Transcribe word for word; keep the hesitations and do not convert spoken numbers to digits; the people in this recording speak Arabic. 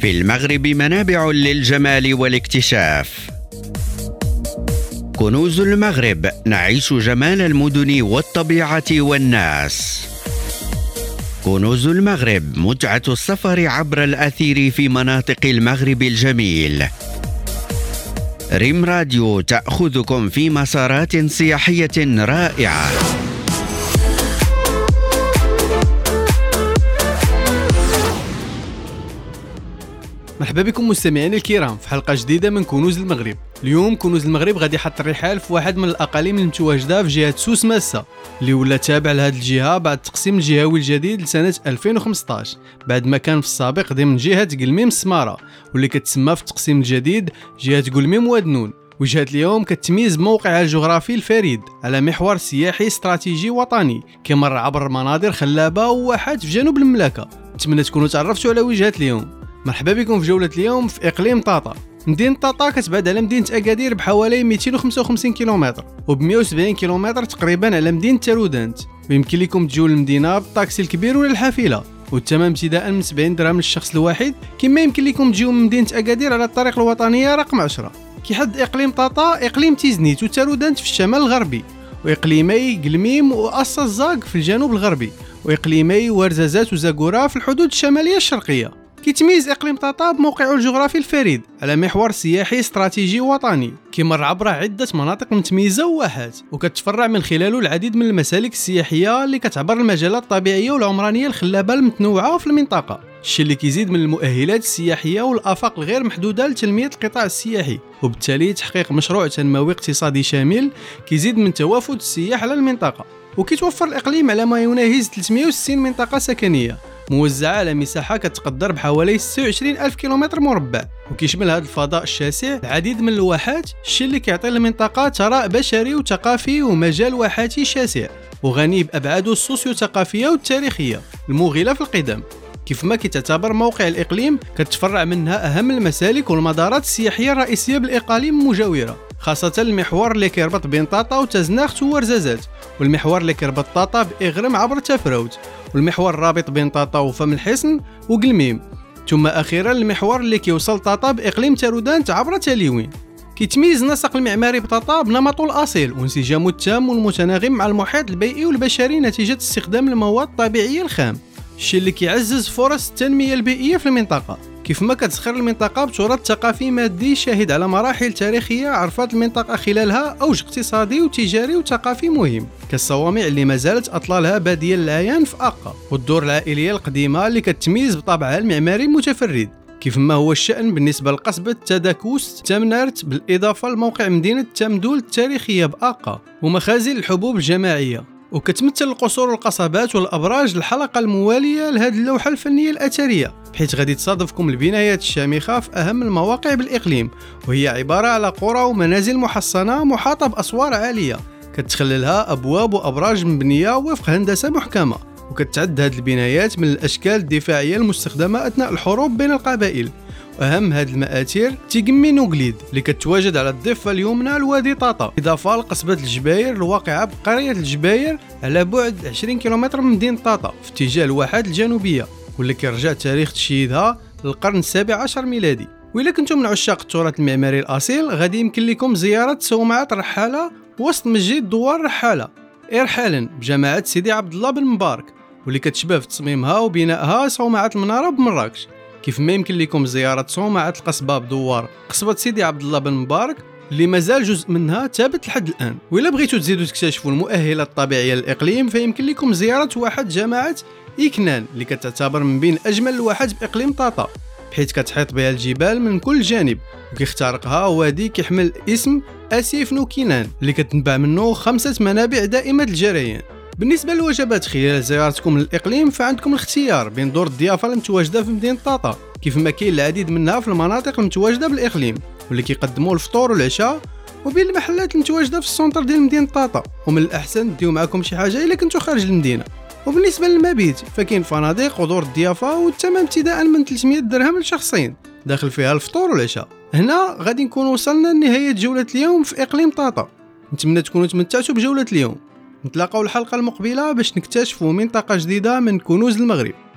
في المغرب منابع للجمال والاكتشاف. كنوز المغرب، نعيش جمال المدن والطبيعة والناس. كنوز المغرب، متعة السفر عبر الأثير في مناطق المغرب الجميل. ريم راديو تأخذكم في مسارات سياحية رائعة. مرحبا بكم مستمعين الكرام في حلقة جديدة من كنوز المغرب. اليوم كنوز المغرب غادي يحط الرحال في واحد من الأقاليم المتواجدة في جهة سوس ماسة، اللي ولا تابع لهذه الجهة بعد التقسيم الجهوي الجديد لسنة ألفين وخمسطاش، بعد ما كان في السابق ضمن جهة قلميم السمارة، واللي كتسمى في التقسيم الجديد جهة قلميم ودنون. وجهة اليوم كتميز موقعها الجغرافي الفريد على محور سياحي استراتيجي وطني كيمر عبر مناظر خلابة وواحات في جنوب المملكة. نتمنى تكونوا تعرفتوا على وجهة اليوم. مرحبا بكم في جولة اليوم في إقليم طاطا. مدينة طاطا كتبعد على مدينة أكادير بحوالي مئتين وخمسة وخمسين كيلومتر وب مئة وسبعين كيلومتر تقريبا على مدينة تارودانت، ويمكن لكم تجيو للمدينة بالطاكسي الكبير ولا الحافلة، والثمن ابتداء من سبعين درهم للشخص الواحد، كما يمكن لكم تجيو من مدينة أكادير على الطريق الوطنية رقم عشرة. كيحد إقليم طاطا إقليم تيزنيت وتارودانت في الشمال الغربي، وإقليمي قلميم وأصا الزاق في الجنوب الغربي، وإقليمي ورزازات وزاكورا في الحدود الشمالية الشرقية. كيتميز إقليم طاطا بموقعه الجغرافي الفريد على محور سياحي استراتيجي وطني كيمر عبر عدة مناطق متميزة وواحات، وكتفرع من خلاله العديد من المسالك السياحية اللي كتعبر المجالات الطبيعية والعمرانية الخلابة المتنوعة في المنطقة، الشيء اللي كيزيد من المؤهلات السياحية والآفاق الغير محدودة لتنمية القطاع السياحي، وبالتالي تحقيق مشروع تنموي اقتصادي شامل كيزيد من توافد السياح على المنطقة. وكيتوفر الإقليم على ما يناهز ثلاثمئة وستين منطقة سكنية موزعة على مساحة كتقدر بحوالي ستة وعشرين ألف كيلومتر مربع، وكيشمل هذا الفضاء الشاسع العديد من الواحات، الشيء اللي كيعطي للمنطقة ثراء بشري وثقافي ومجال واحاتي شاسع وغني بأبعاده السوسيو-ثقافية والتاريخية الموغلة في القدم. كيف ما كتعتبر موقع الإقليم كتفرع منها أهم المسالك والمدارات السياحية الرئيسية بالإقاليم المجاورة، خاصة المحور اللي كيربط بين طاطا وتزناخت وورزازات، والمحور اللي كيربط طاطا بإغرم عبر تفراوت، والمحور الرابط بين طاطا وفم الحصن وقلميم، ثم أخيرا المحور اللي كيوصل طاطا بإقليم تارودانت عبر تاليوين. كيتميز النسق المعماري بطاطا بنمطه الأصيل وانسجامه التام والمتناغم مع المحيط البيئي والبشري نتيجة استخدام المواد الطبيعية الخام، الشيء اللي كيعزز فرص التنمية البيئية في المنطقة، كيف ما كتزخر المنطقة بتراث ثقافي مادي شاهد على مراحل تاريخية عرفت المنطقة خلالها أوج اقتصادي وتجاري وثقافي مهم، كالصوامع اللي ما زالت أطلالها بادية للعيان في أقا، والدور العائلية القديمة اللي كتميز بطابعها المعماري المتفرد، كيف ما هو الشأن بالنسبة لقصبة تداكوس تامنارت، بالإضافة لموقع مدينة تامدول التاريخية بأقا ومخازن الحبوب الجماعية. وكتمثل القصور والقصبات والأبراج الحلقة الموالية لهذه اللوحة الفنية الأثرية، بحيث غادي تصادفكم البنايات الشامخة في أهم المواقع بالإقليم، وهي عبارة على قرى ومنازل محصنة محاطة بأسوار عالية كتخللها أبواب وأبراج مبنية وفق هندسة محكمة، وكتعد هذه البنايات من الأشكال الدفاعية المستخدمة أثناء الحروب بين القبائل. أهم هذه المآثير تيقمي نوغليد اللي كتواجد على الضفة اليمنى لوادي طاطا، إضافة لقصبة الجباير الواقعة بقرية الجباير على بعد عشرين كيلومتر من مدينة طاطا في اتجاه الواحات الجنوبية، واللي كيرجع تاريخ تشييدها للقرن السابع عشر ميلادي. وإلا كنتم من عشاق التراث المعماري الأصيل غادي يمكن لكم زيارة صومعة رحالة وسط مسجد دوار رحالة إرحالا بجماعة سيدي عبد الله بن مبارك، واللي كتشبه في تصميمها وبنائها صومعة المنارة بمراكش، كيف ما يمكن لكم زيارة صومعة القصبة بدوار قصبة سيدي عبد الله بن مبارك اللي مازال جزء منها ثابت لحد الآن. وإلا بغيتوا تزيدوا تكتشفوا المؤهلات الطبيعية للإقليم فيمكن لكم زيارة واحة جماعة إيكنان اللي كتعتبر من بين أجمل الواحات بإقليم طاطا، بحيث كتحيط بها الجبال من كل جانب، وكيخترقها وادي كيحمل اسم أسيف نوكينان اللي كتنبع منه خمسة منابع دائمة الجريان. بالنسبة للوجبات خلال زيارتكم للإقليم فعندكم الاختيار بين دور الضيافة المتواجدة في مدينة طاطا، كيف ما كاين العديد منها في المناطق المتواجدة بالإقليم واللي كيقدموا الفطور والعشاء، وبين المحلات المتواجدة في السونتر ديال مدينة طاطا، ومن الأحسن ديو معكم شي حاجة إلا كنتو خارج المدينة. وبالنسبة للمبيت فكاين فنادق ودور الضيافة والثمن ابتداء من ثلاثمئة درهم لشخصين داخل فيها الفطور والعشاء. هنا غادي نكون وصلنا لنهاية جولة اليوم في إقليم طاطا. نتمنى تكونوا تمتعتوا بجولة اليوم. نتلاقاو الحلقة المقبلة باش نكتشفوا منطقة جديدة من كنوز المغرب.